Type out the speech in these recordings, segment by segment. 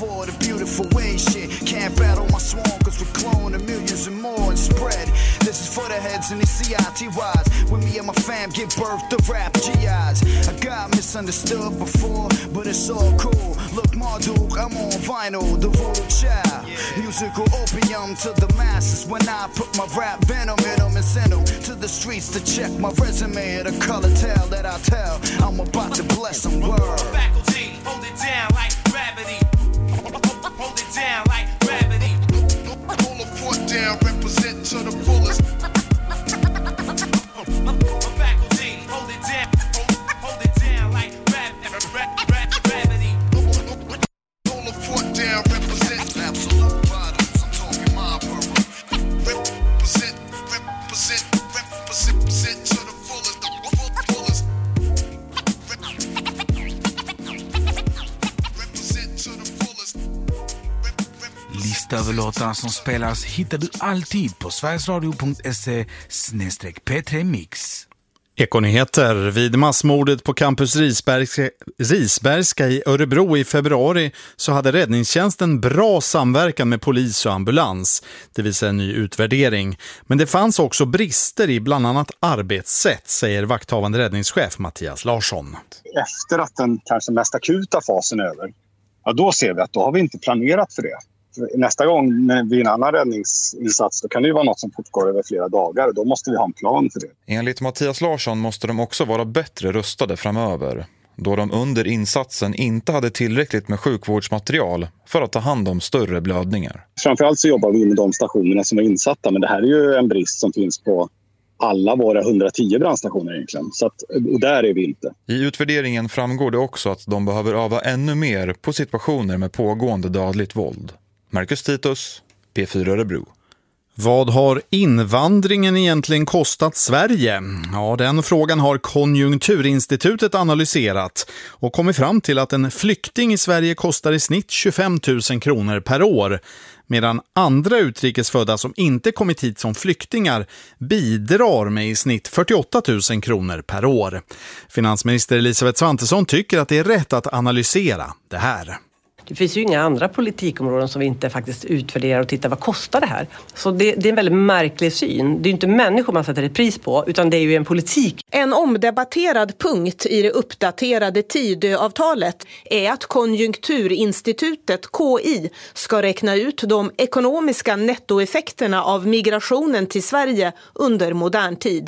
for the beautiful way shit. Can't battle my swarm cause we clone and millions and more and spread. This is for the heads and the CITYs. With me and my fam give birth to rap GIs. I got misunderstood before, but it's all cool. Look Marduk, I'm on vinyl, the voodoo child. Musical opium to the masses. When I put my rap venom in them and send them to the streets to check my resume. The color tale that I tell, I'm about to bless some world. Faculty, hold it down like gravity. Hold it down like gravity. Hold the fort down, represent to the fullest. Faculty, hold it down. Hold it down like gravity. Hold the fort down, represent absolute bottoms. I'm talking my world. Represent to the fullest. Represent to the fullest. Lista över låtar som spelas hittar du alltid på sverigesradio.se/P3mix. Ekonyheter. Vid massmordet på campus Risbergska i Örebro i februari så hade räddningstjänsten bra samverkan med polis och ambulans. Det visar en ny utvärdering. Men det fanns också brister i bland annat arbetssätt, säger vakthavande räddningschef Mattias Larsson. Efter att den kanske mest akuta fasen är över, ja, då ser vi att då har vi inte planerat för det. Nästa gång vid en annan räddningsinsats då kan det ju vara något som fortgår över flera dagar. Då måste vi ha en plan för det. Enligt Mattias Larsson måste de också vara bättre rustade framöver, då de under insatsen inte hade tillräckligt med sjukvårdsmaterial för att ta hand om större blödningar. Framförallt så jobbar vi med de stationerna som är insatta, men det här är ju en brist som finns på alla våra 110 brandstationer egentligen. Så att, och där är vi inte. I utvärderingen framgår det också att de behöver öva ännu mer på situationer med pågående dödligt våld. Marcus Titus, P4 Örebro. Vad har invandringen egentligen kostat Sverige? Ja, den frågan har Konjunkturinstitutet analyserat och kommit fram till att en flykting i Sverige kostar i snitt 25 000 kronor per år, medan andra utrikesfödda som inte kommit hit som flyktingar bidrar med i snitt 48 000 kronor per år. Finansminister Elisabeth Svantesson tycker att det är rätt att analysera det här. Det finns ju inga andra politikområden som vi inte faktiskt utvärderar och tittar vad kostar det här. Så det är en väldigt märklig syn. Det är ju inte människor man sätter ett pris på, utan det är ju en politik. En omdebatterad punkt i det uppdaterade Tidöavtalet är att Konjunkturinstitutet, KI, ska räkna ut de ekonomiska nettoeffekterna av migrationen till Sverige under modern tid,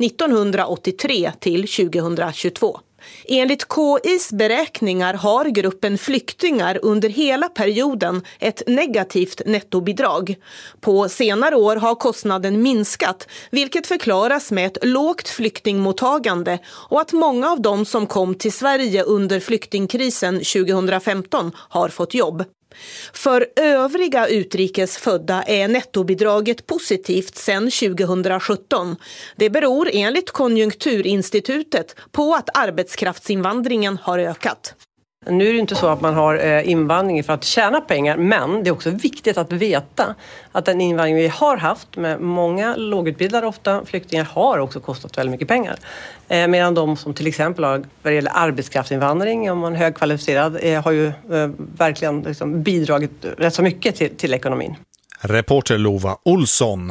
1983 till 2022. Enligt KIs beräkningar har gruppen flyktingar under hela perioden ett negativt nettobidrag. På senare år har kostnaden minskat, vilket förklaras med ett lågt flyktingmottagande och att många av dem som kom till Sverige under flyktingkrisen 2015 har fått jobb. För övriga utrikesfödda är nettobidraget positivt sedan 2017. Det beror enligt Konjunkturinstitutet på att arbetskraftsinvandringen har ökat. Nu är det inte så att man har invandring för att tjäna pengar, men det är också viktigt att veta att den invandring vi har haft med många lågutbildade ofta flyktingar har också kostat väldigt mycket pengar. Medan de som till exempel har, vad det gäller arbetskraftsinvandring, om man är högkvalificerad, har ju verkligen liksom bidragit rätt så mycket till ekonomin. Reporter Lova Olsson.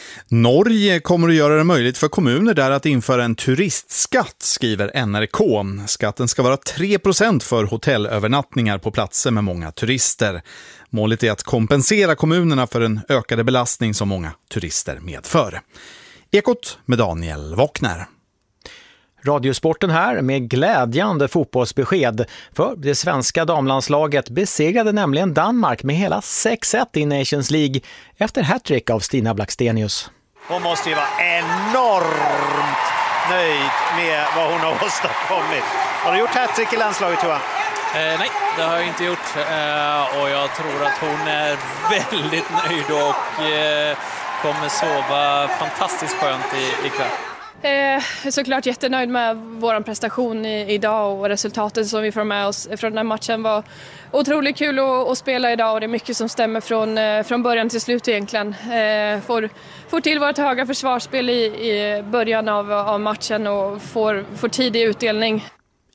Norge kommer att göra det möjligt för kommuner där att införa en turistskatt, skriver NRK. Skatten ska vara 3% för hotellövernattningar på platser med många turister. Målet är att kompensera kommunerna för den ökade belastning som många turister medför. Ekot med Daniel Wagner. Radiosporten här med glädjande fotbollsbesked, för det svenska damlandslaget besegrade nämligen Danmark med hela 6-1 i Nations League efter hattrick av Stina Blackstenius. Hon måste ju vara enormt nöjd med vad hon har åstadkommit. Har du gjort hattrick i landslaget, Johan? Nej, det har jag inte gjort. Och jag tror att hon är väldigt nöjd och kommer sova fantastiskt skönt ikväll. Såklart jättenöjd med vår prestation idag och resultatet som vi får med oss från den här matchen. Var otroligt kul att spela idag och det är mycket som stämmer från början till slut egentligen. Får till vårt höga försvarsspel i början av matchen och får tidig utdelning.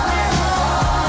falling.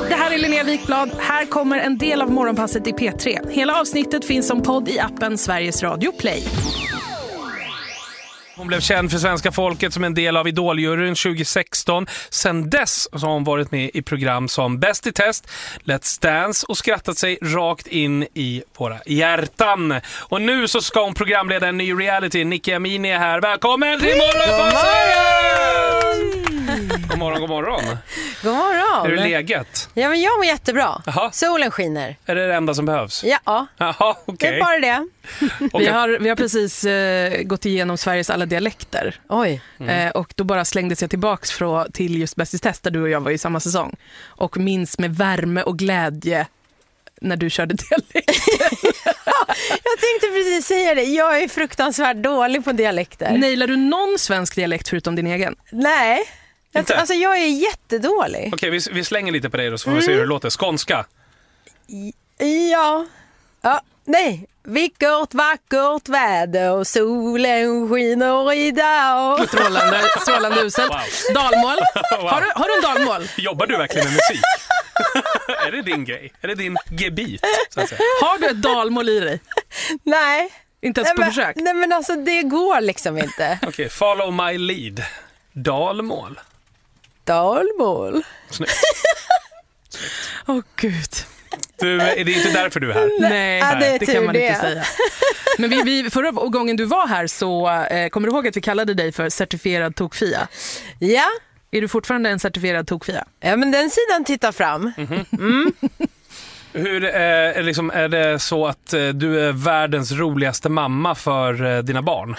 Det här är Linnea Wikblad. Här kommer en del av morgonpasset i P3. Hela avsnittet finns som podd i appen Sveriges Radio Play. Hon blev känd för svenska folket som en del av Idoljuryn 2016. Sen dess så har hon varit med i program som Bäst i test, Let's Dance och skrattat sig rakt in i våra hjärtan. Och nu så ska hon programleda en ny reality. Nicki Amini är här. Välkommen till morgonpasset! God morgon, god morgon. God morgon. Hur är läget? Ja, men jag mår jättebra. Aha. Solen skiner. Är det enda som behövs? Ja. Jaha, okej. Det är bara det. Vi har precis gått igenom Sveriges alla dialekter. Oj. Och då bara slängdes jag tillbaks till just Bäst i test där du och jag var i samma säsong. Och minns med värme och glädje när du körde dialekter. Jag tänkte precis säga det. Jag är fruktansvärt dålig på dialekter. Nailar du någon svensk dialekt förutom din egen? Nej. Alltså jag är jättedålig. Okej, vi slänger lite på dig då så får vi se hur det låter. Skånska. Ja. Nej. Vilket vackert väder och solen skiner idag. Strålande uselt. Wow. Dalmål. Wow. Har du en dalmål? Jobbar du verkligen med musik? Är det din grej? Är det din gebit? Så att säga? Har du ett dalmål i dig? Nej. Inte ens på försök? Nej, men alltså det går liksom inte. Okej, follow my lead. Dalmål. Dalmål. Snyggt. Åh gud. Du, är det inte därför du är här? Nej, Ja, det kan man inte säga. Men vi förra gången du var här så kommer du ihåg att vi kallade dig för certifierad tokfia? Ja. Är du fortfarande en certifierad tokfia? Ja, men den sidan tittar fram. Hur är det så att du är världens roligaste mamma för dina barn?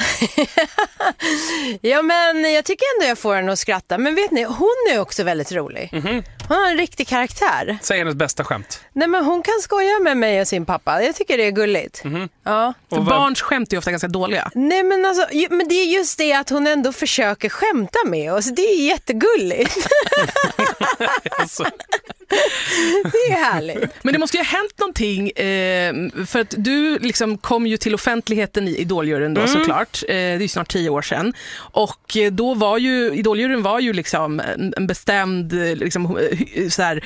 Ja, men jag tycker ändå jag får henne att skratta. Men vet ni, hon är också väldigt rolig. Hon har en riktig karaktär. Säg hennes bästa skämt. Nej, men hon kan skoja med mig och sin pappa. Jag tycker det är gulligt. Ja. För barns skämt är ofta ganska dåliga. Nej, men alltså, men det är just det att hon ändå försöker skämta med oss. Det är jättegulligt. Alltså. Det är härligt. Men det måste ju ha hänt någonting för att du liksom kom ju till offentligheten i Idoljuryn då såklart. Det är ju snart 10 år sedan. Och då var ju Idoljuryn var ju liksom en bestämd liksom, så här,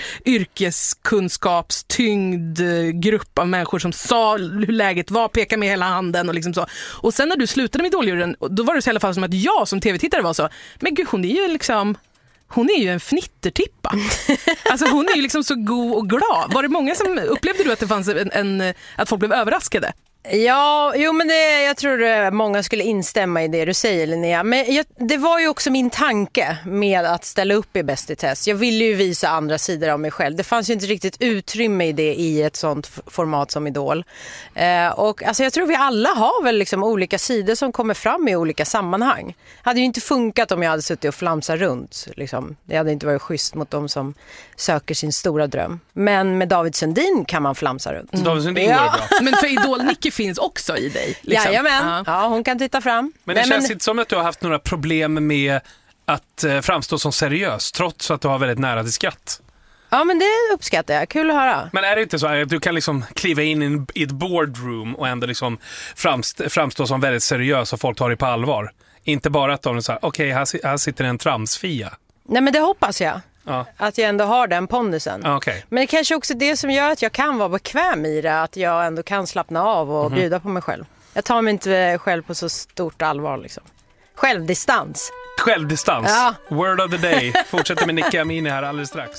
yrkeskunskapstyngd grupp av människor som sa hur läget var, pekade med hela handen och liksom så. Och sen när du slutade med Idoljuryn, då var det så i alla fall som att jag som tv-tittare var så, men gud, hon är ju en fnittertippa. Alltså hon är ju liksom så god och glad. Var det många som upplevde du att det fanns att folk blev överraskade? Ja, men jag tror många skulle instämma i det du säger, Linnea. Men det var ju också min tanke med att ställa upp i Bäst i test. Jag ville ju visa andra sidor av mig själv. Det fanns ju inte riktigt utrymme i det i ett sånt format som Idol. Och alltså, jag tror vi alla har väl liksom olika sidor som kommer fram i olika sammanhang. Det hade ju inte funkat om jag hade suttit och flamsat runt. Liksom. Det hade inte varit schysst mot dem som söker sin stora dröm. Men med David Sundin kan man flamsa runt. David Sundin går bra. Men för Idol Nicki finns också i dig. Liksom. Jajamän. Ja, hon kan titta fram. Men det känns inte som att du har haft några problem med att framstå som seriös, trots att du har väldigt nära till skratt. Ja, men det uppskattar jag. Kul att höra. Men är det inte så att du kan liksom kliva in i ett boardroom och ändå liksom framstå som väldigt seriös och folk tar det på allvar? Inte bara att de är så här, okej, här sitter en tramsfia. Nej, men det hoppas jag. Ja. Att jag ändå har den pondusen. Okay. Men det kanske också det som gör att jag kan vara bekväm i det. Att jag ändå kan slappna av och bjuda på mig själv. Jag tar mig inte själv på så stort allvar liksom. Självdistans. Självdistans. Ja. Word of the day. Fortsätter med Nicki Amini här alldeles strax.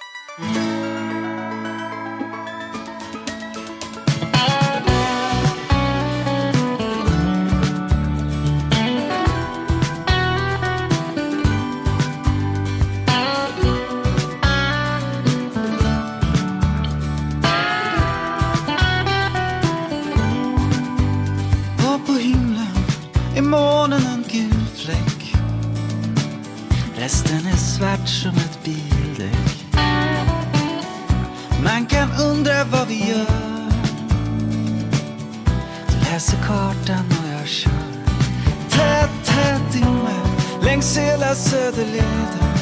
På himlen är månen en gul fläck. Resten är svart som ett bildäck. Man kan undra vad vi gör. Du läser kartan och jag kör. Tät dimma längs hela Söderleden.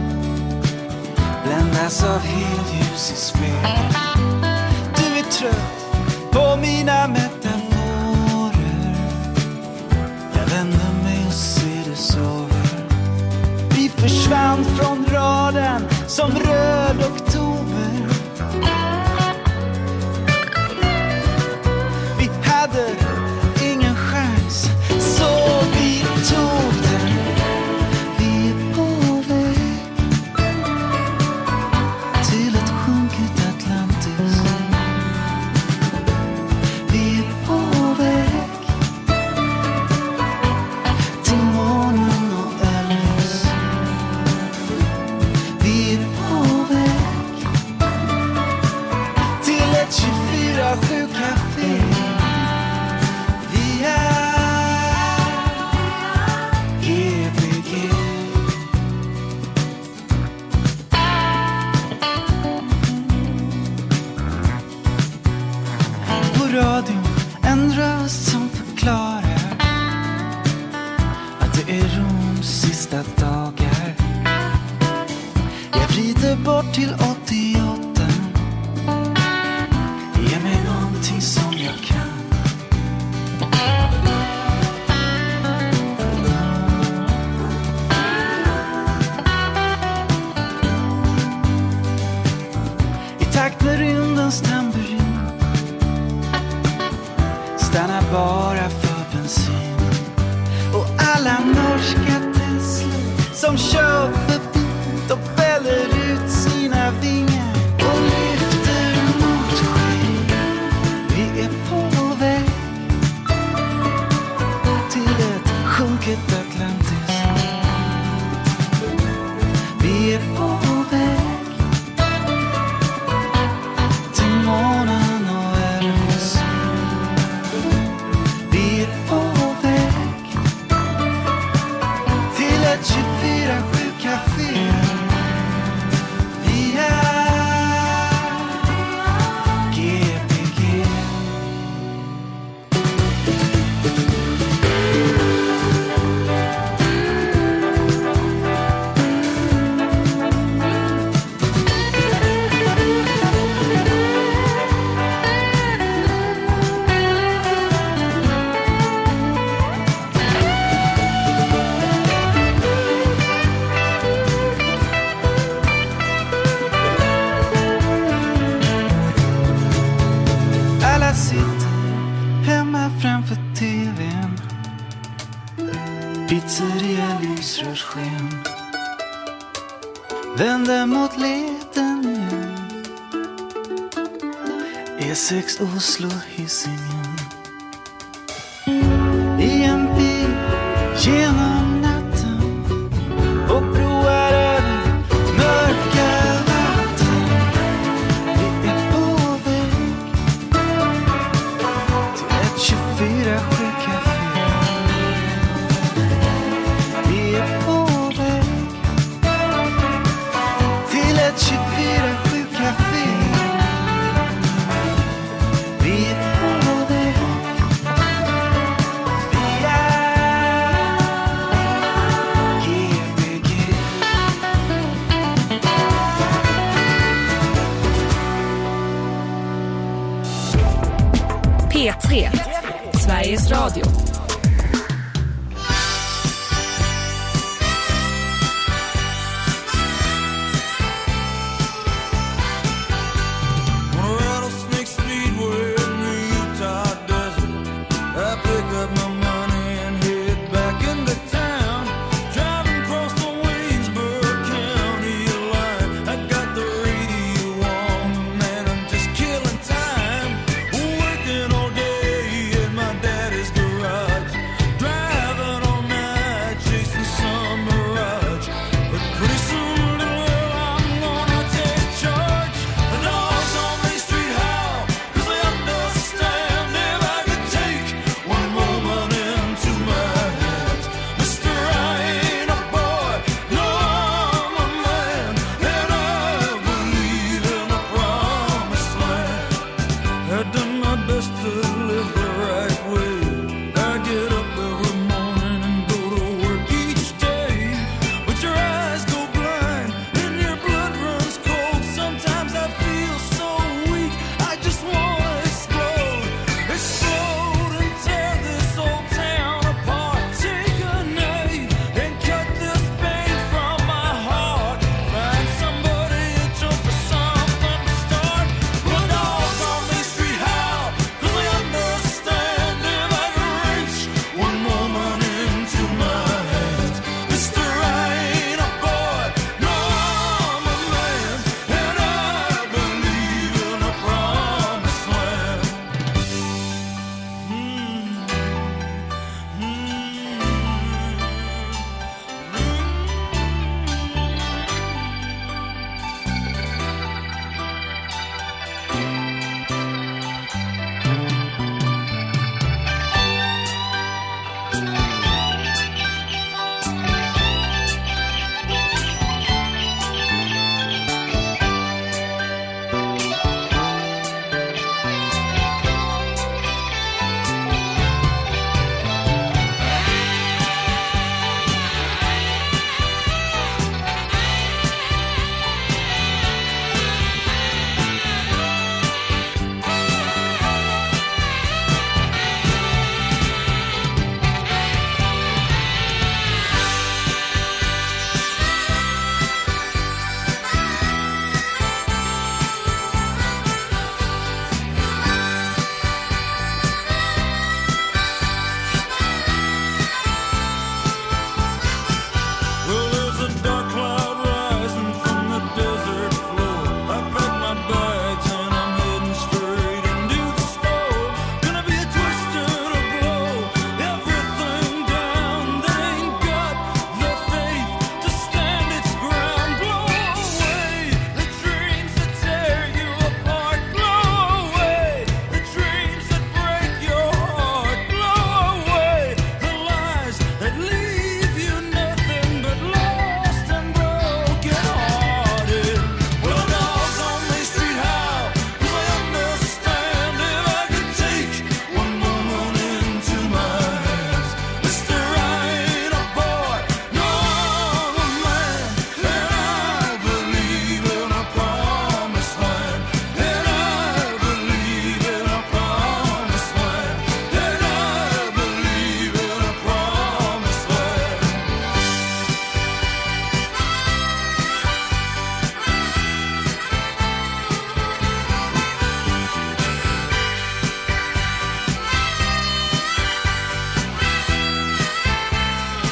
Bländas av helljus i spel. Du är trött på mina metaforer. Jag vänder mig och ser du sover. Vi försvann från raden som röd oktober. Åkte bort till 88. Ge mig någonting som jag kan. I takt med rymdens tamburin. Stannar bara för bensin. Och alla norska Tesla som kör förbi, de fäller ut sina vingar och lyfter mot skyn. Vi är på väg till ett sjunket Atlantis. Vi är på väg till månen och Elvis. Vi är på väg till ett 24/7-café. Vi är GPG. Alla sitter hemma framför TV:n. Pizzeria lysrörssken. Vänder mot leden igen. E6 Oslo Hisingen. I en bil genom natten och broar över mörka vatten. Vi är på väg till ett 24/7-café. Vi är på väg till ett 24/7-café. Vi är på väg. Vi är GPG. P3, Sveriges Radio. Rattlesnake Speedway in the Utah desert. I pick up my money and head back into town. Driving across the Waynesburg County line. I got the radio on, man, I'm just killing time. Working all day in my daddy's garage.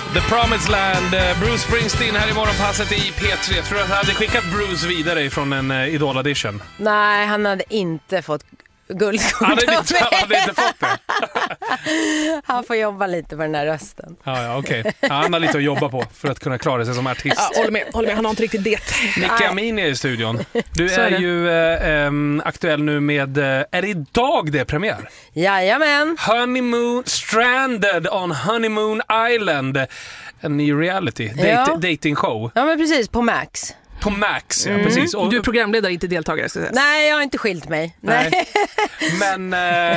The Promised Land, Bruce Springsteen här i morgonpasset i P3. Jag tror att jag hade skickat Bruce vidare från en Idol-audition. Nej, han hade inte fått guldkort. Han hade inte fått det. Han får jobba lite med den här rösten. Ja, okej. Ja, han har lite att jobba på för att kunna klara sig som artist. Ja, håller med. Han har inte riktigt det. Nicki Amini är i studion. Du Så är är det. ju aktuell nu med, är det idag det är premiär? Jajamän. Honeymoon Stranded on Honeymoon Island. En ny reality, dating show. Ja, men precis, på Max. På Max, ja precis. Och, Du är programledare, inte deltagare, ska jag säga. Nej, jag har inte skilt mig. Nej. Men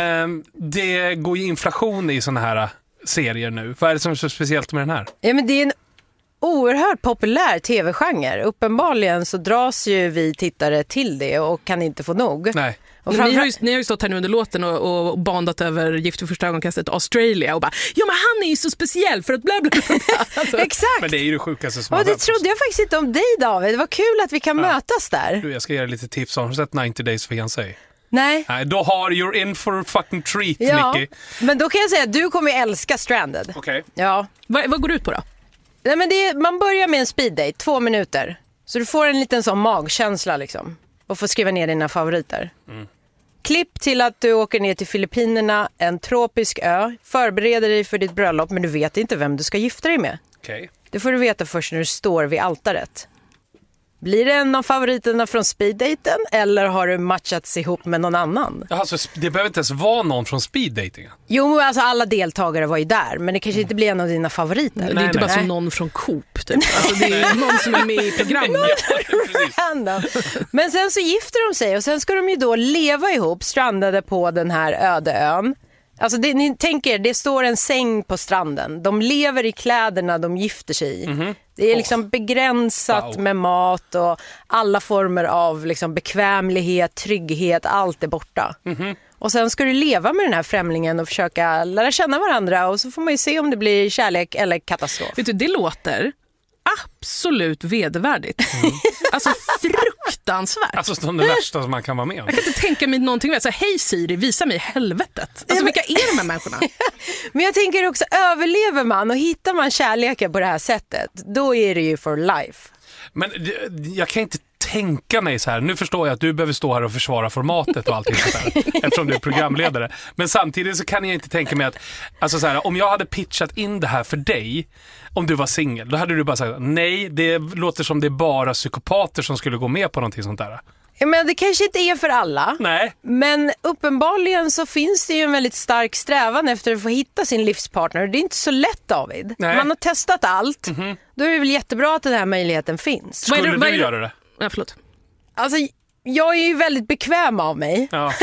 det går ju inflation i såna här serier nu. Vad är det som är så speciellt med den här? Ja, men det är en oerhört populär tv-genre. Uppenbarligen så dras ju vi tittare till det och kan inte få nog. Nej. Och Ni har ju stått här nu under låten och bandat över Gift vid första ögonkastet Australia och bara, ja men han är ju så speciell för att bla bla bla. Alltså. Exakt. Men det är ju det sjukaste som Och har det hänt. trodde jag faktiskt inte om dig, David. Det var kul att vi kan mötas där. Du, jag ska ge dig lite tips. Har du sett 90 Days Fiancé? Nej. Nej, då har you're in for a fucking treat, Ja, Nicky. men då kan jag säga att du kommer älska Stranded. Okej. Ja. Vad går det ut på då? Nej, men man börjar med en speeddate, 2 minuter. Så du får en liten sån magkänsla liksom. Och får skriva ner dina favoriter. Klipp till att du åker ner till Filippinerna, en tropisk ö. Förbereder dig för ditt bröllop, men du vet inte vem du ska gifta dig med. Okej. Det får du veta först när du står vid altaret. Blir det en av favoriterna från speeddaten eller har du matchats ihop med någon annan? Alltså, det behöver inte ens vara någon från speeddatingen. Jo, alltså alla deltagare var ju där, men det kanske inte blir en av dina favoriter. Det är inte bara som någon från Coop typ. Alltså, det är någon som är med i programmet. Random. Men sen så gifter de sig och sen ska de ju då leva ihop strandade på den här öde ön. Alltså ni tänker, det står en säng på stranden. De lever i kläderna de gifter sig i. Det är liksom begränsat med mat och alla former av liksom bekvämlighet, trygghet, allt är borta. Och sen ska du leva med den här främlingen och försöka lära känna varandra och så får man ju se om det blir kärlek eller katastrof. Vet du, det låter absolut vedervärdigt. Alltså fruktansvärt. Alltså som det värsta som man kan vara med om. Jag kan inte tänka mig någonting mer. Så hej Siri, visa mig helvetet. Alltså vilka är de här människorna? Men jag tänker också, överlever man och hittar man kärleken på det här sättet, då är det ju for life. Men jag kan inte tänka mig så här. Nu förstår jag att du behöver stå här och försvara formatet och allting sånt där, eftersom du är programledare. Men samtidigt så kan jag inte tänka mig att alltså så här, om jag hade pitchat in det här för dig, om du var singel, då hade du bara sagt nej, det låter som det är bara psykopater som skulle gå med på någonting sånt där. Men det kanske inte är för alla. Nej. Men uppenbarligen så finns det ju en väldigt stark strävan efter att få hitta sin livspartner. Det är inte så lätt, David. Nej. Man har testat allt. Då är det väl jättebra att den här möjligheten finns. Skulle du göra det? Ja, förlåt. Alltså, jag är ju väldigt bekväm av mig. Ja.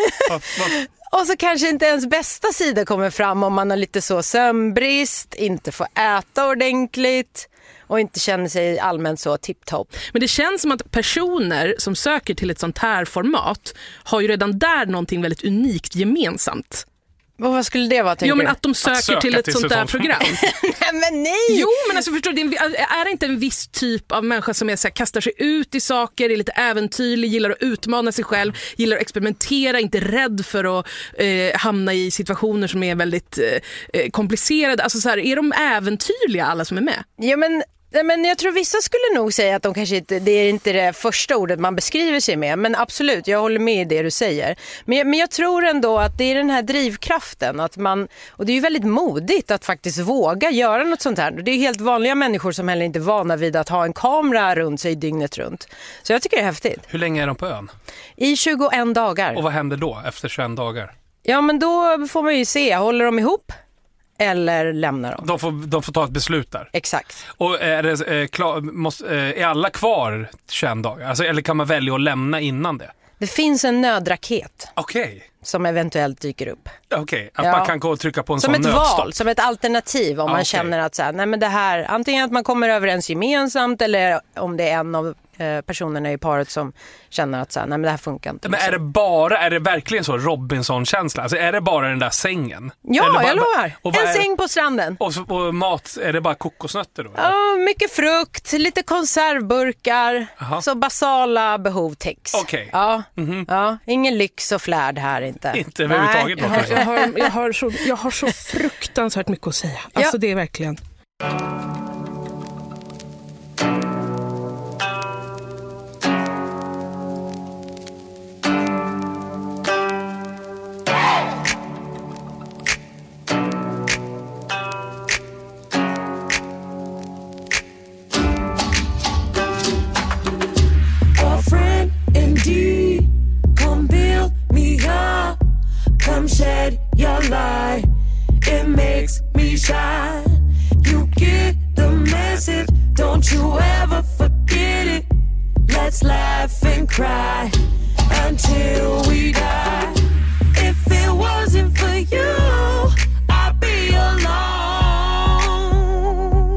Och så kanske inte ens bästa sida kommer fram om man har lite så sömnbrist, inte får äta ordentligt och inte känner sig allmänt så tipptopp. Men det känns som att personer som söker till ett sånt här format har ju redan där någonting väldigt unikt gemensamt. Och vad skulle det vara, tänker Jo, men du? att de söker till ett sånt där program. Nej, men nej! Jo, men alltså förstår du, är det inte en viss typ av människa som är så här, kastar sig ut i saker, är lite äventyrlig, gillar att utmana sig själv, gillar att experimentera, inte rädd för att hamna i situationer som är väldigt komplicerade. Alltså så här, är de äventyrliga alla som är med? Ja, men jag tror vissa skulle nog säga att de kanske inte, det är inte det första ordet man beskriver sig med. Men absolut, jag håller med i det du säger. Men jag tror ändå att det är den här drivkraften. Att man, och det är ju väldigt modigt att faktiskt våga göra något sånt här. Det är helt vanliga människor som heller inte är vana vid att ha en kamera runt sig dygnet runt. Så jag tycker det är häftigt. Hur länge är de på ön? I 21 dagar. Och vad händer då efter 21 dagar? Ja, men då får man ju se. Håller de ihop? Eller lämnar de? De får ta ett beslut där. Exakt. Och är alla kvar 21 dagar? Alltså, eller kan man välja att lämna innan det? Det finns en nödraket. Okej. Som eventuellt dyker upp. Att man kan gå och trycka på en som sån ett nödstopp. val, som ett alternativ om man känner att så här, nej men det här, antingen att man kommer överens gemensamt eller om det är en av personerna i paret som känner att så här, nej men det här funkar inte. Men är det verkligen så Robinson-känsla? Alltså är det bara den där sängen? Ja, bara, jag lovar. En säng på stranden. Och mat, är det bara kokosnötter då? Ja, mycket frukt, lite konservburkar. Aha. Så basala behov täcks. Okej. Ja, ja, ingen lyx och flärd här inte. Inte överhuvudtaget. Jag har så fruktansvärt mycket att säga. Alltså det är verkligen... laugh and cry until we die. If it wasn't for you, I'd be alone.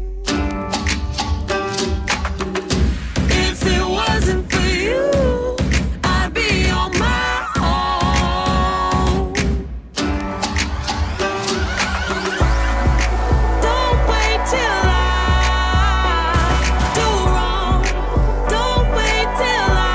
If it wasn't for you, I'd be on my own. Don't wait till I do wrong. Don't wait till I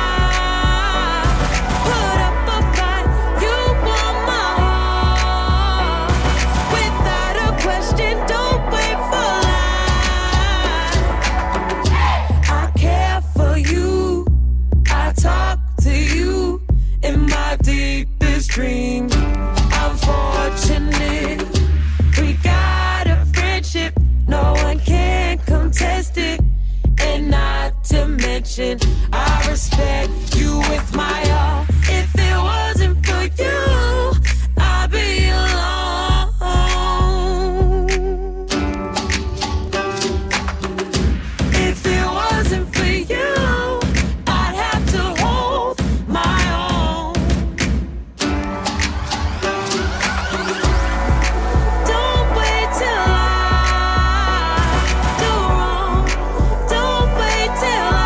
put up a fight. You want my heart without a question. Don't wait for life. I care for you. I talk to you in my deepest dreams. I'm fortunate. We got a friendship. No one can contest it. And not to mention, I respect you with my all. If it wasn't for you, I'd be alone. If it wasn't for you, I'd have to hold my own. Don't wait till I do wrong. Don't wait till I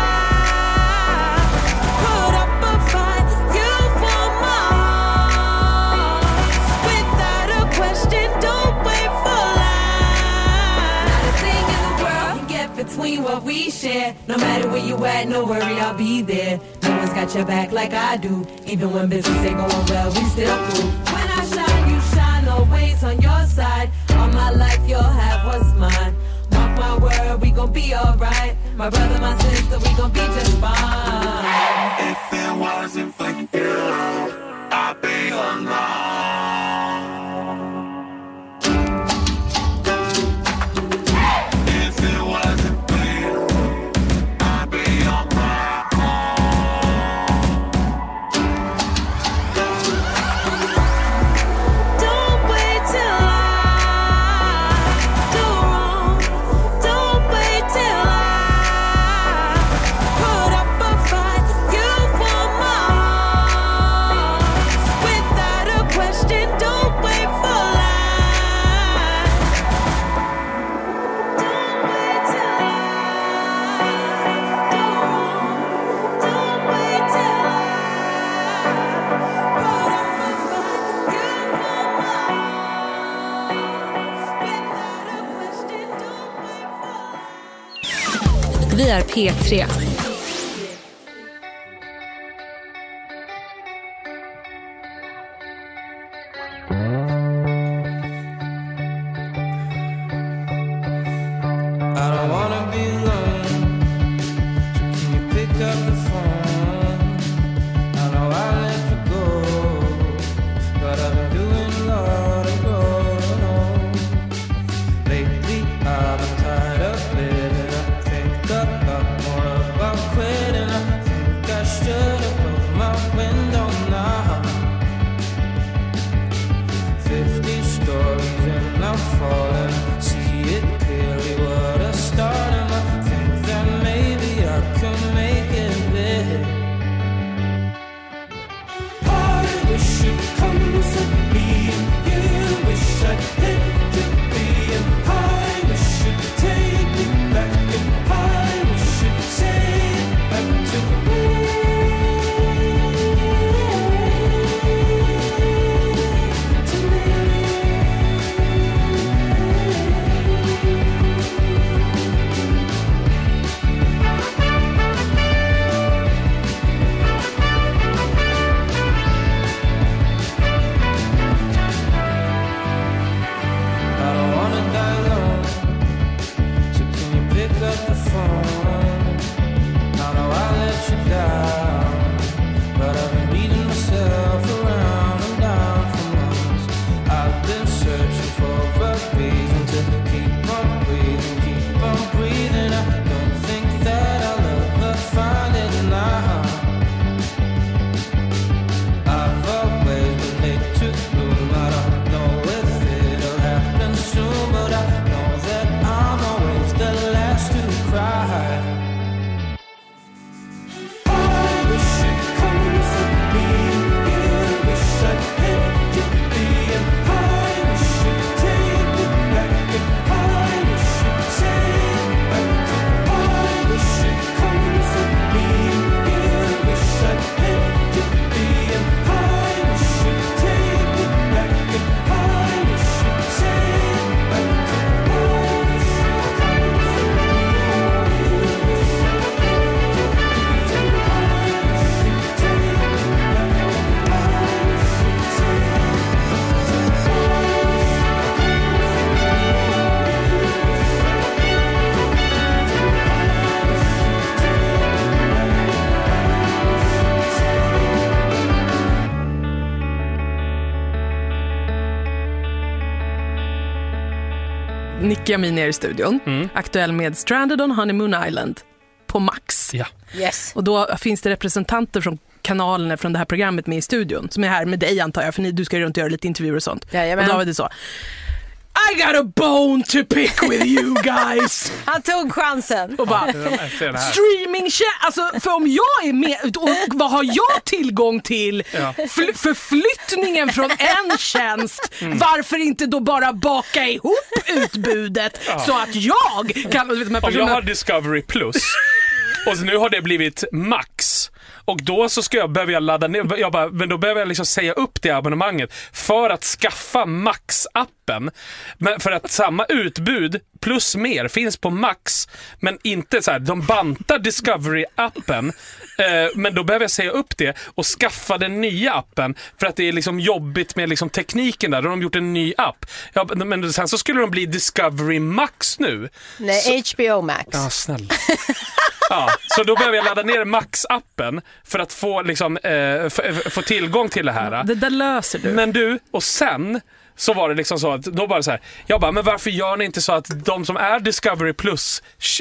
put up a fight. You want my heart without a question. Don't wait for life. Not a thing in the world can get between what we share. No matter where you at, no worry, I'll be there. No one's got your back like I do. Even when business ain't going well, we still cool. When I shine, you shine, always on your side. All my life, you'll have what's mine. Mark my word, we gon' be alright. My brother, my sister, we gon' be just fine. If it wasn't for you, I'd be alone. If it wasn't for you, I'd be on my Don't wait till I do wrong. Don't wait till I put up a fight. You want my heart without a question. Don't wait for life. Don't wait till I do wrong. Don't wait till I put up a fight. You want my Vi är P3. I don't wanna be alone. So can you pick up the phone? I know I let you go, but I've been doing a lot of growing on. Lately I've been tired of living. I think a lot more about Nicky Amini är i studion. Aktuell med Stranded on Honeymoon Island på Max. Ja. Yes. Och då finns det representanter från kanalerna från det här programmet med i studion. Som är här med dig antar jag, för du ska ju runt och göra lite intervjuer och sånt. Jajamän. Och David är så: I got a bone to pick with you guys. Han tog chansen. Och bara, streaming alltså för om jag är med, och vad har jag tillgång till förflyttningen från en tjänst, varför inte då bara baka ihop utbudet så att jag kan... Om jag har Discovery Plus och nu har det blivit Max, och då så behöver jag ladda ner, men då behöver jag liksom säga upp det abonnemanget för att skaffa Max-appen. Men för att samma utbud plus mer finns på Max, men inte så här, de bantar Discovery-appen, men då behöver jag säga upp det och skaffa den nya appen för att det är liksom jobbigt med liksom tekniken där. Då har de gjort en ny app. Ja, men sen så skulle de bli Discovery Max nu. Nej, HBO Max. Ja, snälla. Ja, så då behöver jag ladda ner Max-appen för att få, liksom, få tillgång till det här. Det där löser du. Men du, och sen så var det liksom så att då bara så här, jag bara, men varför gör ni inte så att de som är Discovery Plus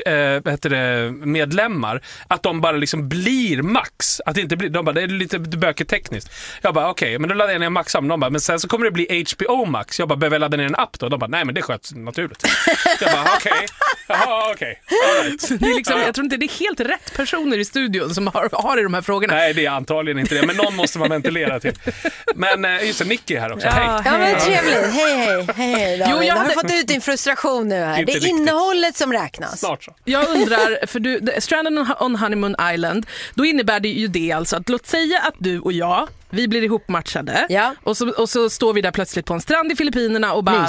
medlemmar, att de bara liksom blir Max, att det inte blir, de bara, det är lite bökigt tekniskt. Jag bara, okej, men då laddar jag ner Max, de bara, men sen så kommer det bli HBO Max. Jag bara, behöver jag ladda ner en app då? De bara, nej men det sköts naturligt. Jag bara, okej. All right. Det är liksom, jag tror inte det är helt rätt personer i studion som har i de här frågorna. Nej, det är antagligen inte det, men någon måste man ventilera till. Men just det, Nicky här också. Hej. Ja, men trevligt. Hej David. Jo, jag har hade fått ut din frustration nu här. Det är innehållet som räknas. Snart så. Jag undrar, för Stranded on Honeymoon Island, då innebär det ju det alltså att låt säga att du och jag, vi blir ihopmatchade och så står vi där plötsligt på en strand i Filippinerna och bara,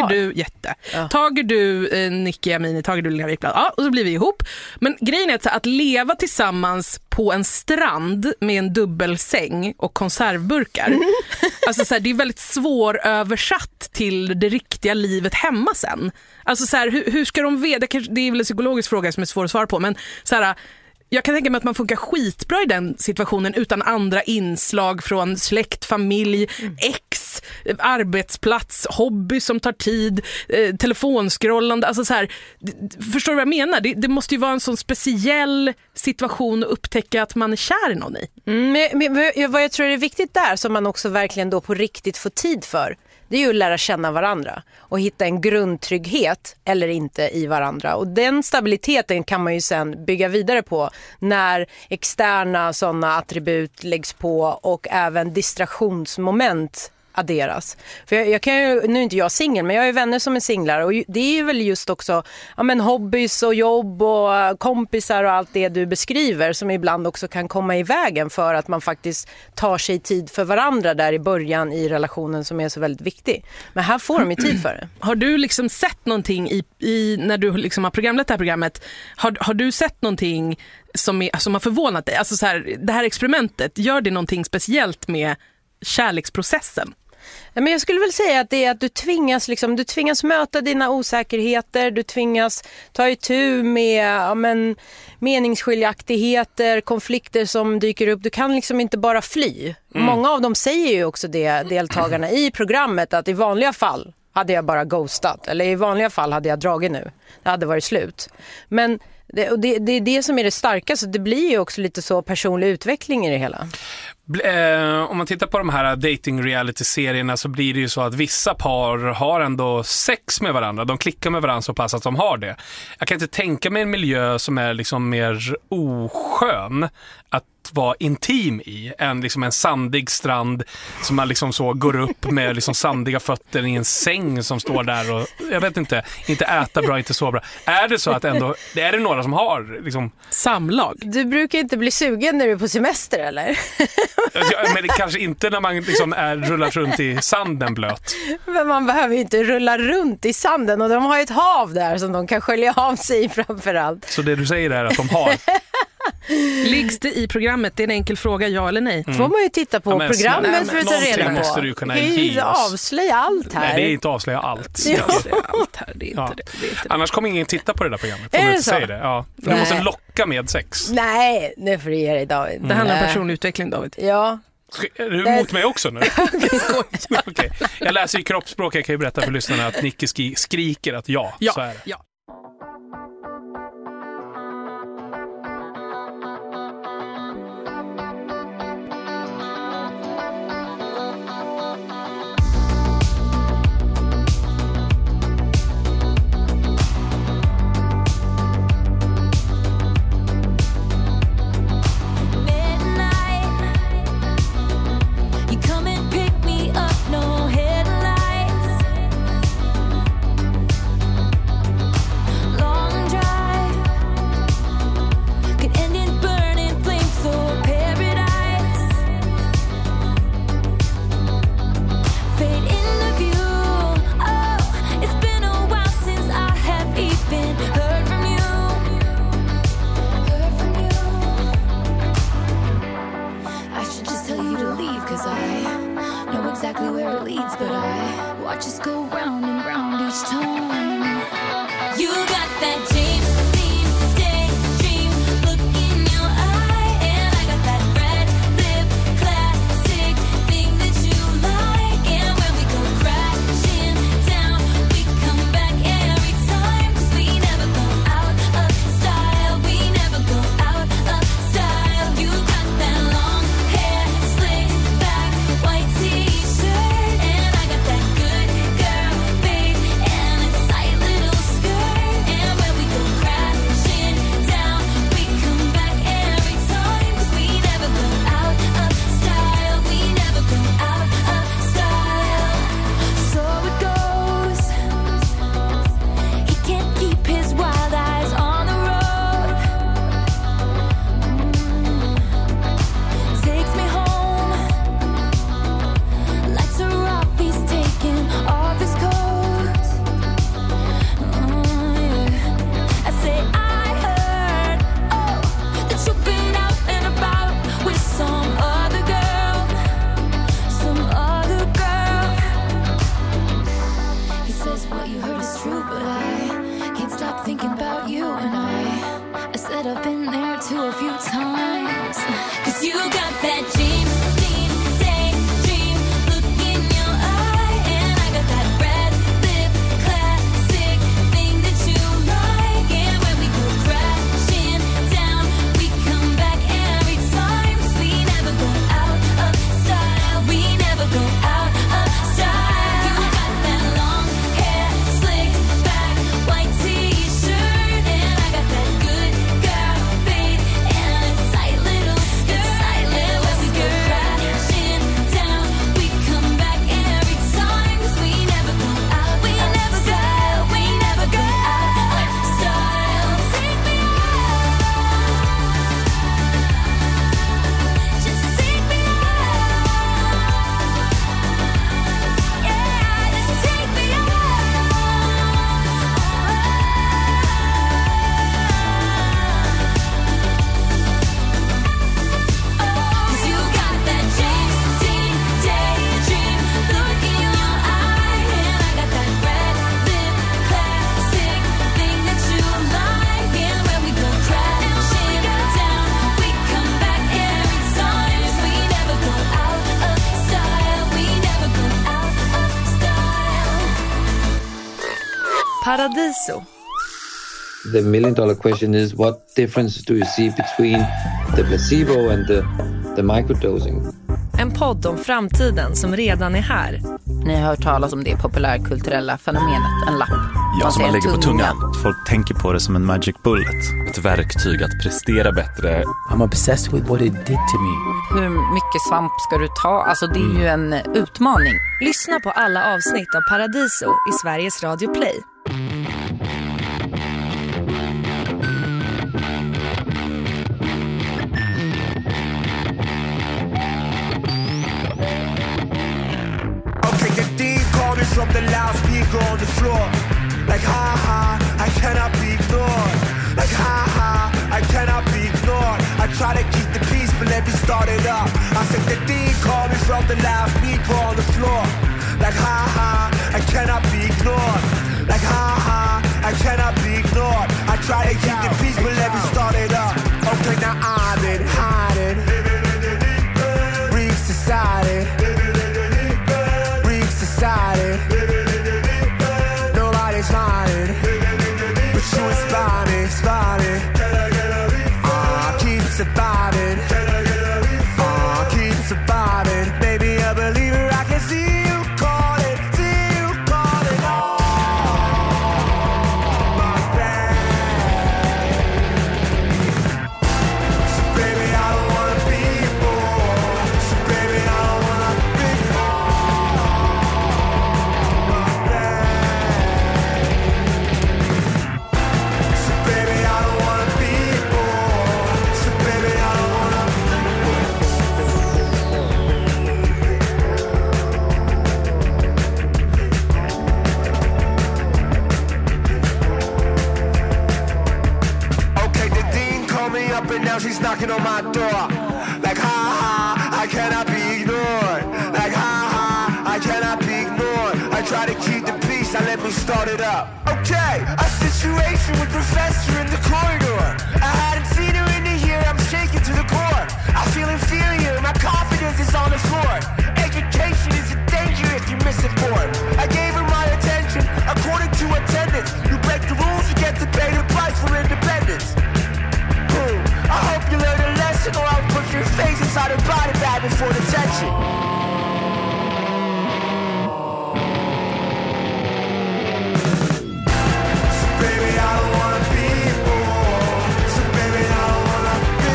tager du Nicky Amini, tager du Lilla Wikblad, och så blir vi ihop. Men grejen är att leva tillsammans på en strand med en dubbelsäng och konservburkar. Alltså så här, det är väldigt svåröversatt till det riktiga livet hemma sen. Alltså så här, hur ska de veta? Det är väl en psykologisk fråga som är svår att svara på, men så här, jag kan tänka mig att man funkar skitbra i den situationen utan andra inslag från släkt, familj, ex, arbetsplats, hobby som tar tid, telefonskrollande. Alltså så här, förstår du vad jag menar? Det måste ju vara en sån speciell situation att upptäcka att man är kär i någon i. Men vad jag tror är viktigt där, som man också verkligen då på riktigt får tid för, det är ju att lära känna varandra och hitta en grundtrygghet eller inte i varandra. Och den stabiliteten kan man ju sen bygga vidare på när externa sådana attribut läggs på och även distraktionsmoment adderas. För jag kan ju, nu är inte jag singel, men jag är vänner som är singlar, och det är ju väl just också hobbys och jobb och kompisar och allt det du beskriver som ibland också kan komma i vägen för att man faktiskt tar sig tid för varandra där i början i relationen som är så väldigt viktig. Men här får de ju tid för det. Har du liksom sett någonting i när du liksom har programlett det här programmet, har du sett någonting som har förvånat dig? Alltså så här, det här experimentet, gör det någonting speciellt med kärleksprocessen? Men jag skulle väl säga att det är att du tvingas möta dina osäkerheter, du tvingas ta itu med meningsskiljaktigheter, konflikter som dyker upp. Du kan liksom inte bara fly. Många av dem säger ju också det, deltagarna i programmet, att i vanliga fall hade jag bara ghostat, eller i vanliga fall hade jag dragit nu. Det hade varit slut. Men det är det som är det starka, så det blir ju också lite så personlig utveckling i det hela. Om man tittar på de här dating reality-serierna så blir det ju så att vissa par har ändå sex med varandra. De klickar med varandra så pass att de har det. Jag kan inte tänka mig en miljö som är liksom mer oskön att vara intim i än liksom en sandig strand som man liksom så går upp med liksom sandiga fötter i en säng som står där och jag vet inte äta bra, inte så bra. Är det så att ändå, är det några som har liksom samlag? Du brukar inte bli sugen när du är på semester, eller? Ja, men kanske inte när man liksom rullar runt i sanden blöt. Men man behöver ju inte rulla runt i sanden, och de har ju ett hav där som de kan skölja av sig framförallt. Så det du säger är att de har... Liggs det i programmet? Det är en enkel fråga, ja eller nej. Får man ju titta på programmet för att ta reda på. Måste du kunna ge ge oss. Avslöja allt här. Nej, det är inte avslöja allt. Ja. Det är inte det. Annars kommer ingen titta på det där programmet. Är det så? Säger det. Ja. Du måste locka med sex. Nej, nu får du ge dig, David. Det handlar om personlig utveckling, David. Ja. Är du mot mig också nu? Okej. Jag läser i kroppsspråk, jag kan ju berätta för lyssnarna att Nicky skriker att så är det. Ja. Paradiso. The $1 million question is, what difference do you see between the placebo and the microdosing? En podd om framtiden som redan är här. Ni har hört talas om det populärkulturella fenomenet, en lapp. Ja, som man lägger på tungan. Folk tänker på det som en magic bullet. Ett verktyg att prestera bättre. I'm obsessed with what it did to me. Hur mycket svamp ska du ta? Alltså det är ju en utmaning. Lyssna på alla avsnitt av Paradiso i Sveriges Radio Play. From the loudspeaker on the floor, like ha ha, I cannot be ignored. Like ha ha, I cannot be ignored. I try to keep the peace, but let me start it up. I said the dean called me from the loudspeaker on the floor, like ha ha, I cannot be ignored. Like ha ha, I cannot be ignored. I try to keep the peace, but let me start it up. Okay, now I'm in hiding. Reach the knocking on my door. Like ha ha, I cannot be ignored. Like ha ha, I cannot be ignored. I try to keep the peace, now let me start it up. Okay, a situation with professor in the corridor. I hadn't seen her in a year, I'm shaking to the core. I feel inferior, my confidence is on the floor. Education is a danger if you're misinformed. I gave her my attention, according to attendance. You break the rules, you get to pay the price for independence. I hope you learn a lesson, or I'll put your face inside a body bag before detention. So baby, I don't wanna be bored. So baby, I don't wanna be.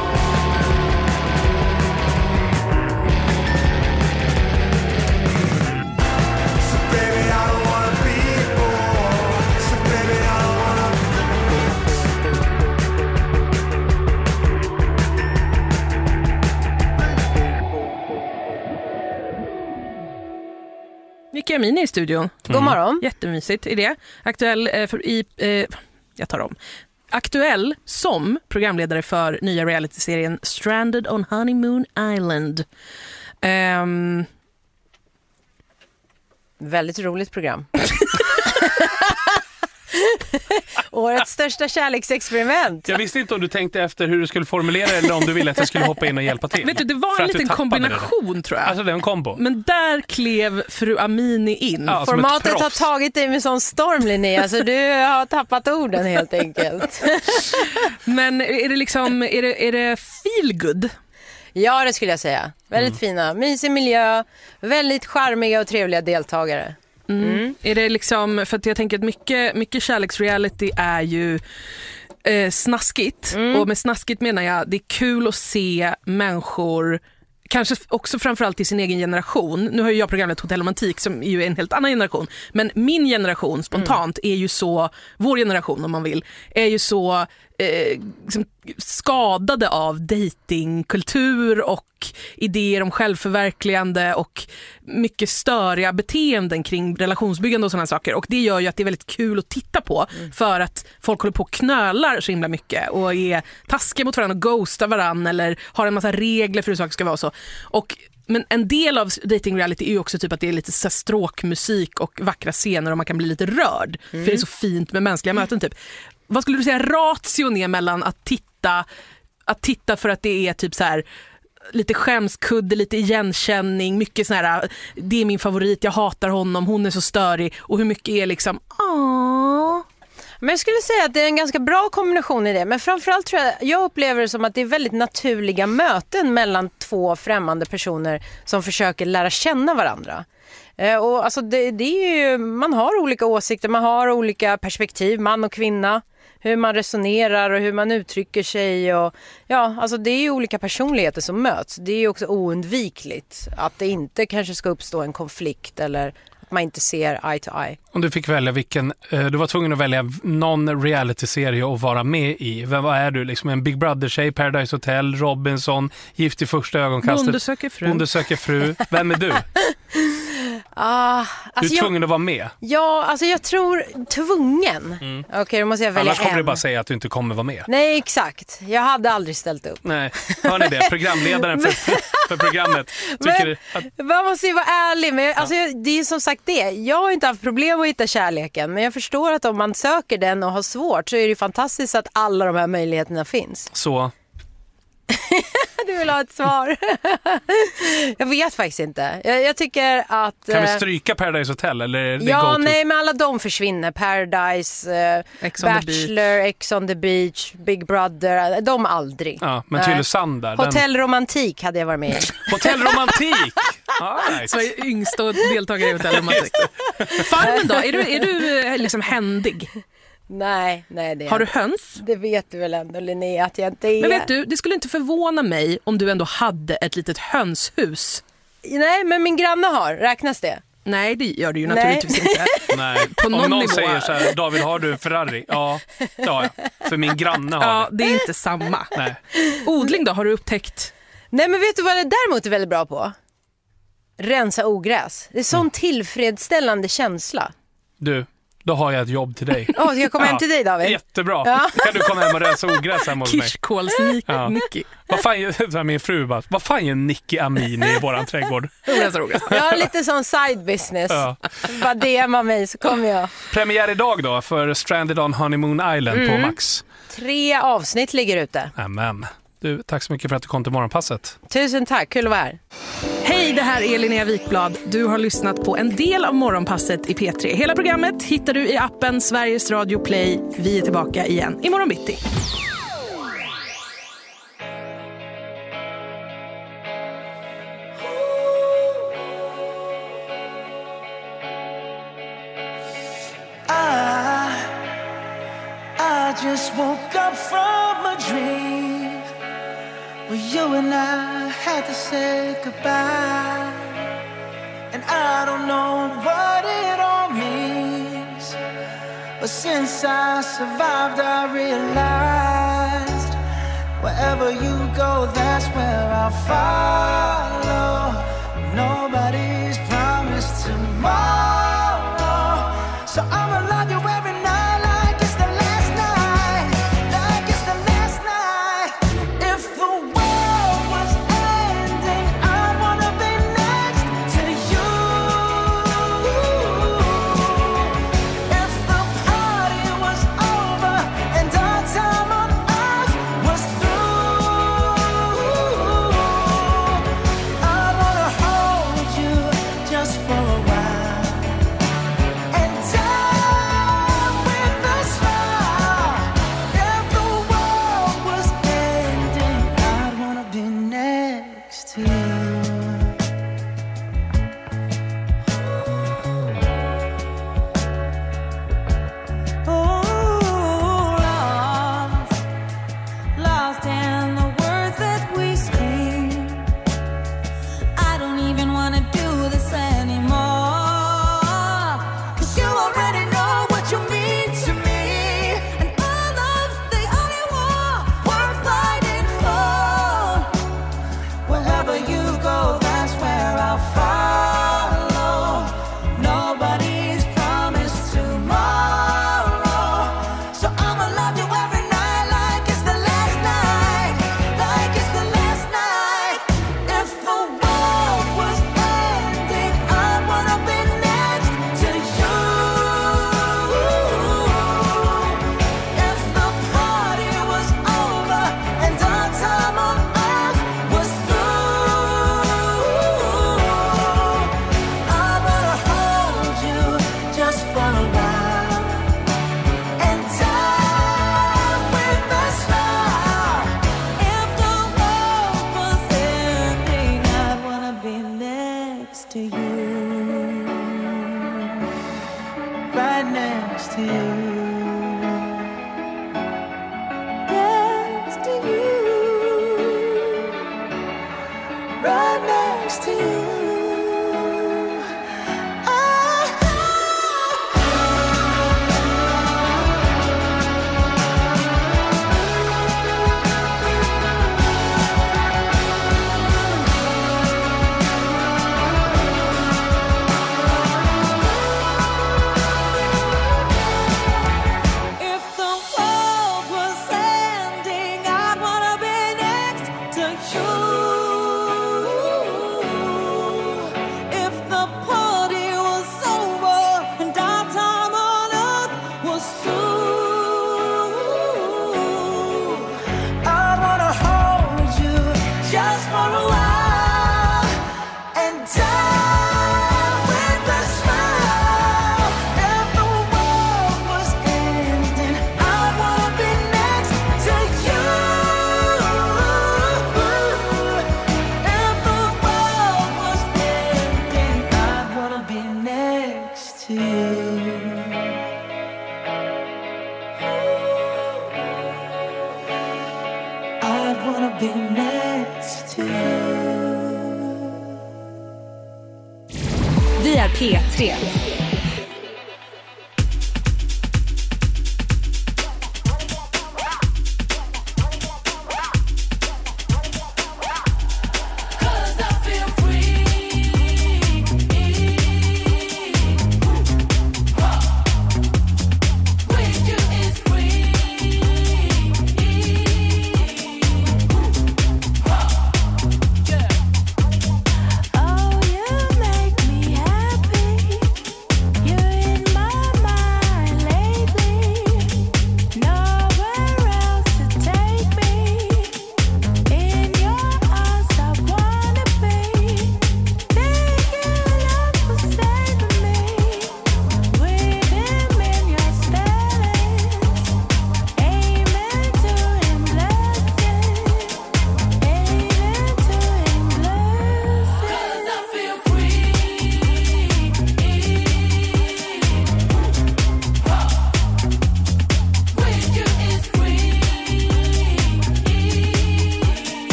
So baby, I don't wanna be bored. So baby, I don't wanna. Nicky Amini i studion. God morgon. Jättemysigt. Är det aktuell jag tar om. Aktuell som programledare för nya realityserien Stranded on Honeymoon Island. Väldigt roligt program. Årets största kärleksexperiment. Jag visste inte om du tänkte efter hur du skulle formulera eller om du ville att jag skulle hoppa in och hjälpa till. Vet du, det var en liten kombination tror jag. Alltså det är en kombo. Men där klev fru Amini in. Ja, Formatet har tagit dig med sån storm, Linnea. Alltså du har tappat orden helt enkelt. Men är det liksom, är det feel good? Ja, det skulle jag säga. Väldigt fina. Mysig miljö, väldigt charmiga och trevliga deltagare. Är det liksom, för att jag tänker att mycket kärleksreality är ju snaskigt. Och med snaskigt menar jag, det är kul att se människor, kanske också framförallt i sin egen generation. Nu har ju jag programmet Hotell Romantik som är ju en helt annan generation. Men min generation spontant är ju så, vår generation om man vill, är ju så liksom skadade av datingkultur och idéer om självförverkligande och mycket störiga beteenden kring relationsbyggande och sådana saker. Och det gör ju att det är väldigt kul att titta på för att folk håller på och knölar så himla mycket och är taskiga mot varandra och ghostar varandra eller har en massa regler för hur saker ska vara så. Men en del av dating reality är ju också typ att det är lite så stråkmusik och vackra scener och man kan bli lite rörd. För det är så fint med mänskliga möten typ. Vad skulle du säga ration är mellan att titta för att det är typ så här lite skämskudde, lite igenkänning, mycket sån här, det är min favorit, jag hatar honom, hon är så störig, och hur mycket är liksom Men jag skulle säga att det är en ganska bra kombination i det. Men framförallt tror jag upplever det som att det är väldigt naturliga möten mellan två främmande personer som försöker lära känna varandra. Och alltså det är ju, man har olika åsikter, man har olika perspektiv, man och kvinna, hur man resonerar och hur man uttrycker sig, och ja, alltså det är ju olika personligheter som möts. Det är ju också oundvikligt att det inte kanske ska uppstå en konflikt eller att man inte ser eye to eye. Om du fick välja du var tvungen att välja någon reality-serie att vara med i. Vad är du? Liksom en Big Brother-tjej, Paradise Hotel, Robinson, Gift i första ögonkastet. Bonde söker fru. Vem är du? Du är tvungen att vara med. Ja, alltså jag tror tvungen. Okej, då måste jag välja. Annars kommer du bara säga att du inte kommer vara med. Nej, exakt. Jag hade aldrig ställt upp. Nej, hör ni det? Programledaren för programmet tycker att... Man måste ju vara ärlig. Men alltså, det är som sagt det. Jag har inte haft problem att hitta kärleken. Men jag förstår att om man söker den och har svårt så är det ju fantastiskt att alla de här möjligheterna finns. Så... Du vill ha ett svar. Jag vet faktiskt inte. Jag tycker att... Kan vi stryka Paradise Hotel? Eller är det ja, nej, men alla de försvinner. Paradise, Bachelor, Ex on the Beach, Big Brother. De aldrig. Ja, men Tylösand där. Hotell Romantik hade jag varit med i. Hotell Romantik! Nice. Så är yngsta deltagare i Hotell Romantik. Farmen då? Är du liksom händig? Nej, det har du höns? Det vet du väl ändå, Linnea, att jag inte är. Men vet du, det skulle inte förvåna mig om du ändå hade ett litet hönshus. Nej, men min granne har. Räknas det? Nej, det gör det ju naturligtvis inte. Nej. På någon nivå. Säger så här, David, har du en Ferrari? Ja, för min granne har det. Ja, det är inte samma. Nej. Odling då, har du upptäckt? Nej, men vet du vad jag däremot är väldigt bra på? Rensa ogräs. Det är sån tillfredsställande känsla. då har jag ett jobb till dig. Ska jag komma hem till dig, David? Jättebra. Ja. Kan du komma hem och rensa ogräs hemma hos mig? Kirskåls-Nicky. Vad fan gör min fru bara, vad fan gör Nicky Amini i våran trädgård? Jag har lite sån side business. Bara DMa mig så kommer jag. Premiär idag då för Stranded on Honeymoon Island på Max. 3 avsnitt ligger ute. Amen. Du, tack så mycket för att du kom till Morgonpasset. Tusen tack, kul att vara här. Hej, det här är Linnea Wikblad. Du har lyssnat på en del av Morgonpasset i P3. Hela programmet hittar du i appen Sveriges Radio Play. Vi är tillbaka igen imorgon bitti. I just woke up from a dream where you and I had to say goodbye. And I don't know what it all means, but since I survived I realized wherever you go, that's where I'll follow. Nobody's promised tomorrow, so I'ma love you every night. Vi är P3.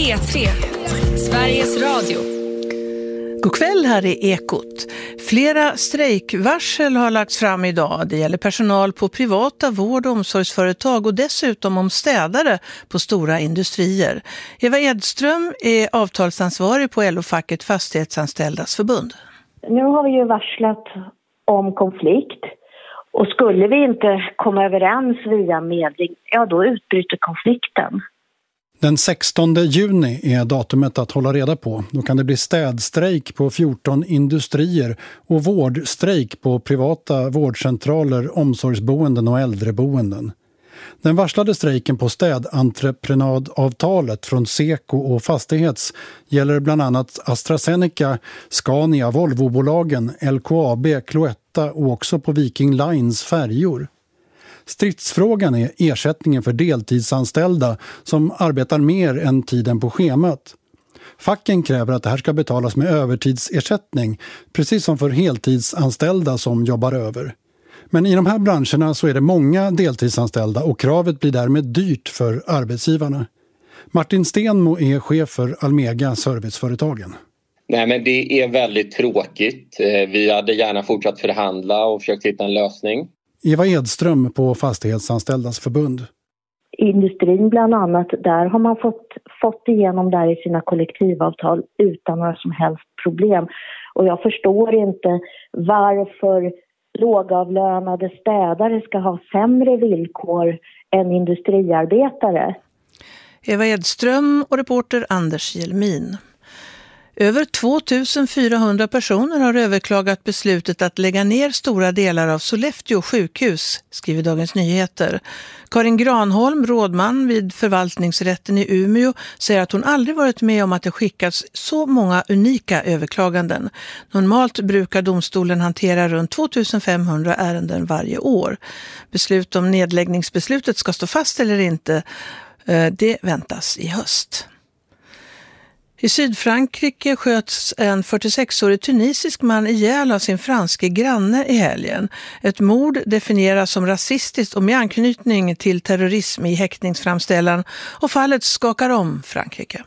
P3, Sveriges Radio. God kväll, här är Ekot. Flera strejkvarsel har lagts fram idag. Det gäller personal på privata vård- och omsorgsföretag och dessutom om städare på stora industrier. Eva Edström är avtalsansvarig på LO-facket Fastighetsanställdas förbund. Nu har vi ju varslat om konflikt och skulle vi inte komma överens via medling, ja då utbryter konflikten. Den 16 juni är datumet att hålla reda på. Då kan det bli städstrejk på 14 industrier och vårdstrejk på privata vårdcentraler, omsorgsboenden och äldreboenden. Den varslade strejken på städentreprenadavtalet från Seko och Fastighets gäller bland annat AstraZeneca, Scania, Volvobolagen, LKAB, Cloetta och också på Viking Lines färjor. Stridsfrågan är ersättningen för deltidsanställda som arbetar mer än tiden på schemat. Facken kräver att det här ska betalas med övertidsersättning, precis som för heltidsanställda som jobbar över. Men i de här branscherna så är det många deltidsanställda och kravet blir därmed dyrt för arbetsgivarna. Martin Stenmo är chef för Almega Serviceföretagen. Nej, men det är väldigt tråkigt. Vi hade gärna fortsatt förhandla och försökt hitta en lösning. Eva Edström på Fastighetsanställdas förbund. Industrin bland annat, där har man fått igenom där i sina kollektivavtal utan några som helst problem. Och jag förstår inte varför lågavlönade städare ska ha sämre villkor än industriarbetare. Eva Edström och reporter Anders Jelmin. Över 2400 personer har överklagat beslutet att lägga ner stora delar av Sollefteå sjukhus, skriver Dagens Nyheter. Karin Granholm, rådman vid förvaltningsrätten i Umeå, säger att hon aldrig varit med om att det skickats så många unika överklaganden. Normalt brukar domstolen hantera runt 2500 ärenden varje år. Beslut om nedläggningsbeslutet ska stå fast eller inte, det väntas i höst. I Sydfrankrike sköts en 46-årig tunisisk man ihjäl av sin franske granne i helgen. Ett mord definieras som rasistiskt och med anknytning till terrorism i häktningsframställan och fallet skakar om Frankrike.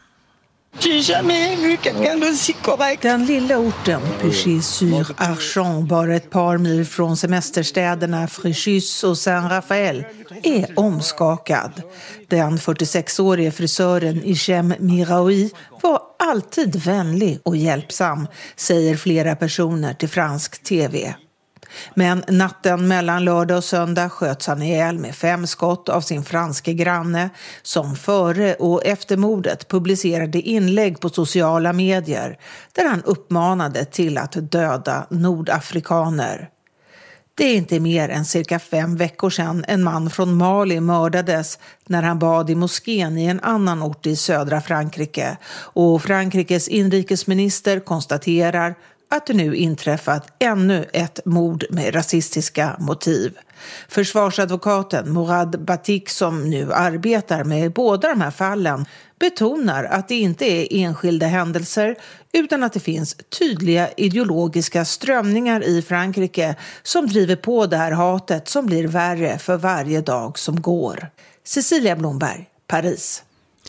Den lilla orten Puchy-sur-Archamps, bara ett par mil från semesterstäderna Fréjus och Saint-Raphaël, är omskakad. Den 46-årige frisören Hichem Miraoui var alltid vänlig och hjälpsam, säger flera personer till fransk tv. Men natten mellan lördag och söndag sköts han ihjäl med 5 skott av sin franske granne som före och efter mordet publicerade inlägg på sociala medier där han uppmanade till att döda nordafrikaner. Det är inte mer än cirka 5 veckor sedan en man från Mali mördades när han bad i moskén i en annan ort i södra Frankrike. Och Frankrikes inrikesminister konstaterar att det nu inträffat ännu ett mord med rasistiska motiv. Försvarsadvokaten Mourad Batik, som nu arbetar med båda de här fallen, betonar att det inte är enskilda händelser utan att det finns tydliga ideologiska strömningar i Frankrike som driver på det här hatet som blir värre för varje dag som går. Cecilia Blomberg, Paris.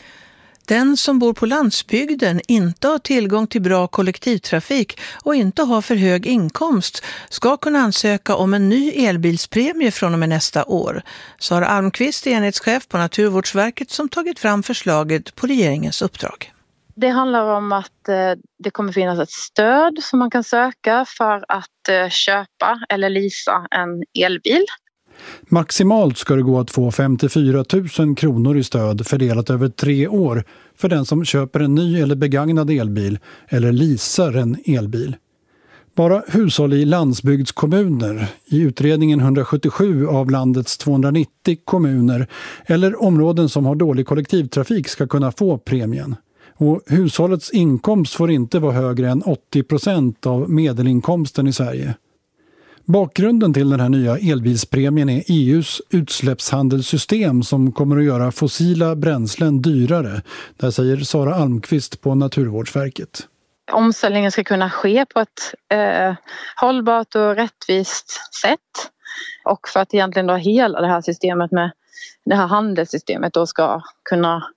Den som bor på landsbygden, inte har tillgång till bra kollektivtrafik och inte har för hög inkomst ska kunna ansöka om en ny elbilspremie från och med nästa år. Sara Almqvist är enhetschef på Naturvårdsverket som tagit fram förslaget på regeringens uppdrag. Det handlar om att det kommer finnas ett stöd som man kan söka för att köpa eller leasa en elbil. Maximalt ska det gå att få 54 000 kronor i stöd fördelat över 3 år för den som köper en ny eller begagnad elbil eller leasar en elbil. Bara hushåll i landsbygdskommuner, i utredningen 177 av landets 290 kommuner eller områden som har dålig kollektivtrafik ska kunna få premien. Och hushållets inkomst får inte vara högre än 80% av medelinkomsten i Sverige. Bakgrunden till den här nya elbilspremien är EUs utsläppshandelssystem som kommer att göra fossila bränslen dyrare. Där säger Sara Almqvist på Naturvårdsverket. Omställningen ska kunna ske på ett hållbart och rättvist sätt. Och för att egentligen då hela det här systemet med det här handelssystemet då ska kunna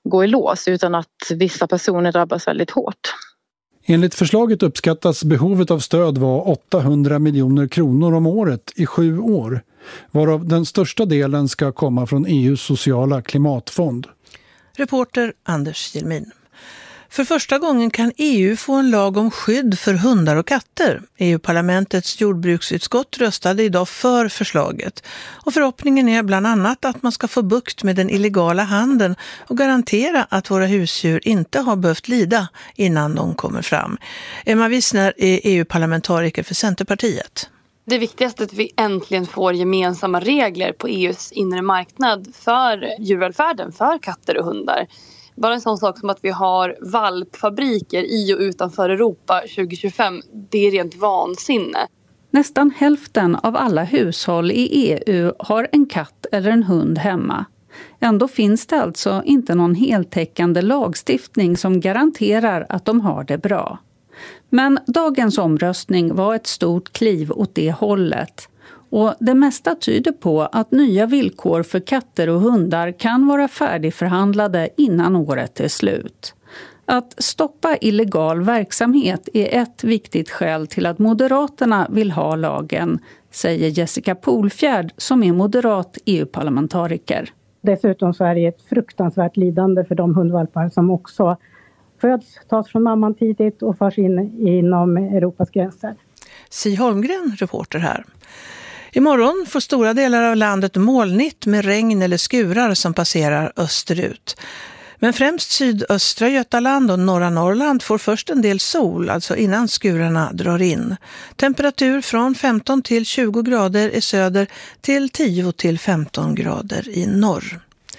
gå i lås utan att vissa personer drabbas väldigt hårt. Enligt förslaget uppskattas behovet av stöd vara 800 miljoner kronor om året i 7 år, varav den största delen ska komma från EU:s sociala klimatfond. Reporter Anders Jelmin. För första gången kan EU få en lag om skydd för hundar och katter. EU-parlamentets jordbruksutskott röstade idag för förslaget. Och förhoppningen är bland annat att man ska få bukt med den illegala handeln och garantera att våra husdjur inte har behövt lida innan de kommer fram. Emma Wissner är EU-parlamentariker för Centerpartiet. Det viktigaste är att vi äntligen får gemensamma regler på EUs inre marknad för djurvälfärden, för katter och hundar. Bara en sån sak som att vi har valpfabriker i och utanför Europa 2025, det är rent vansinne. Nästan hälften av alla hushåll i EU har en katt eller en hund hemma. Ändå finns det alltså inte någon heltäckande lagstiftning som garanterar att de har det bra. Men dagens omröstning var ett stort kliv åt det hållet. Och det mesta tyder på att nya villkor för katter och hundar kan vara färdigförhandlade innan året är slut. Att stoppa illegal verksamhet är ett viktigt skäl till att Moderaterna vill ha lagen, säger Jessica Polfjärd som är moderat EU-parlamentariker. Dessutom så är det ett fruktansvärt lidande för de hundvalpar som också föds, tas från mamman tidigt och förs in inom Europas gränser. Si Holmgren, reporter här. Imorgon får stora delar av landet molnigt med regn eller skurar som passerar österut. Men främst sydöstra Götaland och norra Norrland får först en del sol, alltså innan skurarna drar in. Temperatur från 15 till 20 grader i söder till 10 till 15 grader i norr.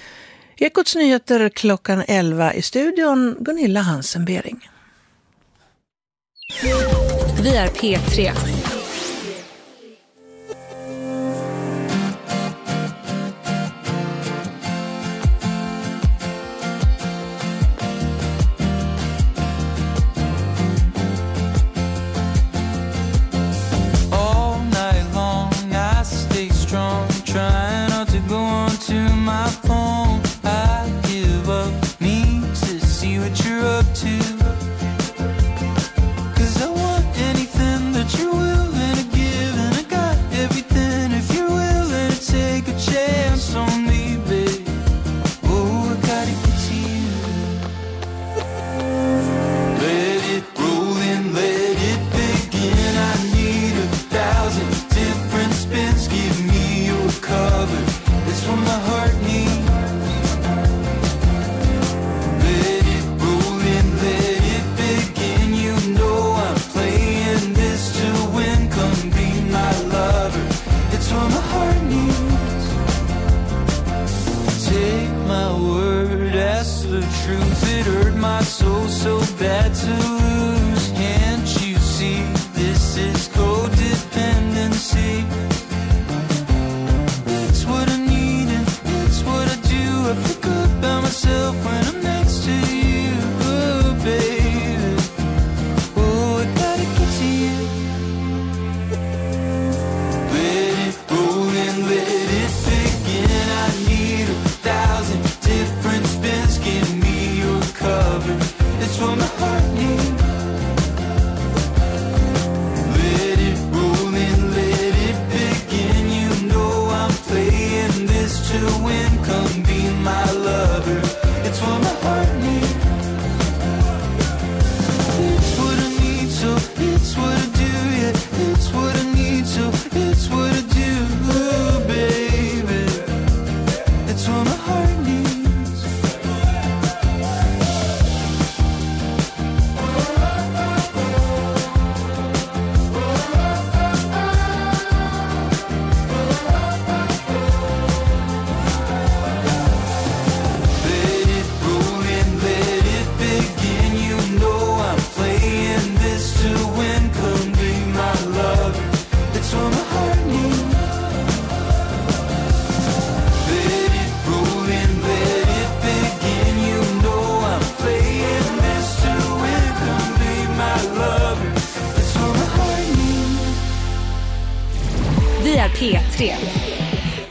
Ekots nyheter klockan 11 i studion, Gunilla Hansen-Bering. Vi är P3. P3.